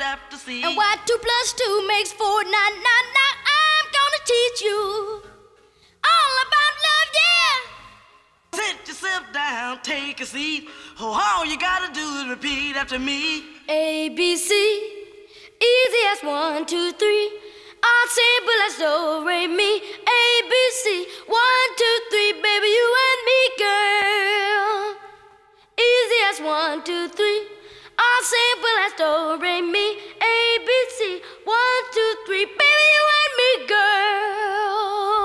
after C. And why 2 plus 2 makes 4. Now, I'm gonna teach you all about love, yeah. Sit yourself down, take a seat. Oh, all you gotta do is repeat after me. A, B, C, easy as 1, 2, 3. All simple as do, re, mi. A, B, C, 1, 2, 3. Baby, you and me, girl. Easy as 1, 2, 3. All simple as do, re, mi. A, B, C, 1, 2, 3. Baby, you and me, girl.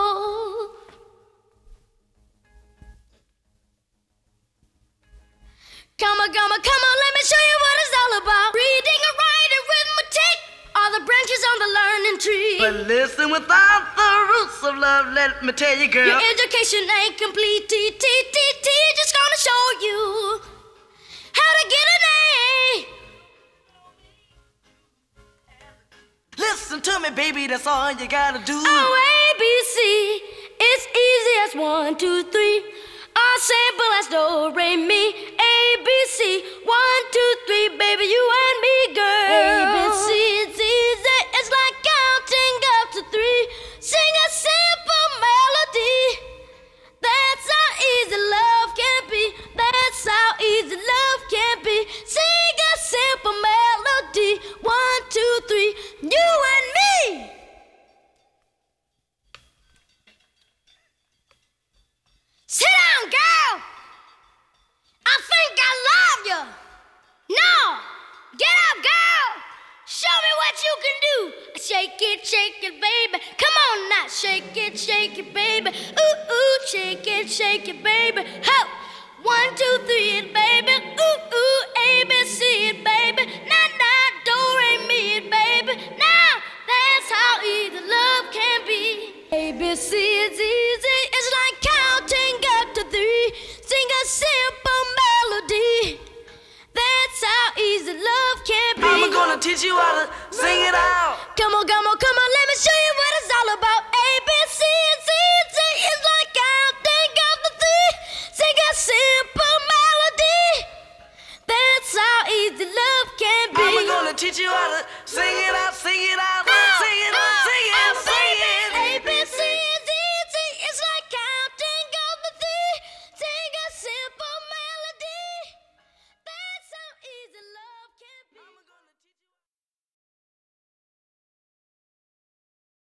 Come on, let me show you what it's all about. Reading and writing, arithmetic, all the branches on the learning tree. But listen, without the roots of love, let me tell you, girl, your education ain't complete. Just gonna show you how to get an A. Listen to me, baby, that's all you gotta do. Oh, A, B, C, it's easy as 1, 2, 3. All simple as do, re, mi. A, B, C, 1, 2, 3. Baby, you and me, girl. A, B, C, it's easy. It's like counting up to 3. Sing a simple melody. That's how easy love can be. That's how easy love can be. Sing a simple melody. 1, 2, 3. You and me. Sit down, girl. I think I love you. No, get up, girl. Show me what you can do. Shake it, baby. Come on now, shake it, baby. Ooh, ooh, shake it, baby. Ho, 1, 2, 3, it, baby. Ooh, ooh, A, B, C, it, baby. Nah, do, re, mi, it, baby. Now, that's how easy love can be. A, B, C, it's easy. It's like counting up to 3. Sing a simple melody. That's how easy love can be. I'm gonna teach you how to sing it out. Come on, let me show you